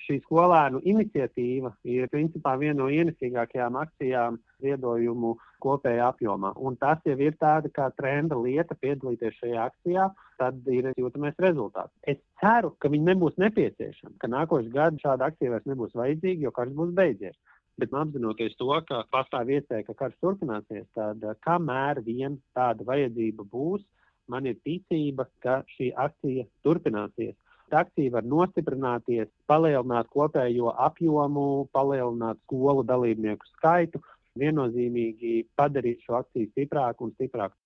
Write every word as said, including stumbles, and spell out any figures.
Šī skolēnu iniciatīva ir principā viena no ienesīgākajām akcijām ziedojumu kopējā apjomā. Un tas jau ir tāda kā trenda lieta piedalīties šajā akcijā, tad ir jūtamais rezultāts. Es ceru, ka viņi nebūs nepieciešami, ka nākošais gads šāda akcija vairs nebūs vajadzīga, jo karš būs beidzies. Bet apzinoties to, ka pastāv iespēja, ka karš turpināsies, tad kamēr vien tāda vajadzība būs, man ir ticība, ka šī akcija turpināsies. Akcija var nostiprināties, palielināt kopējo apjomu, palielināt skolu dalībnieku skaitu, viennozīmīgi padarīt šo akciju stiprāku un stiprāku.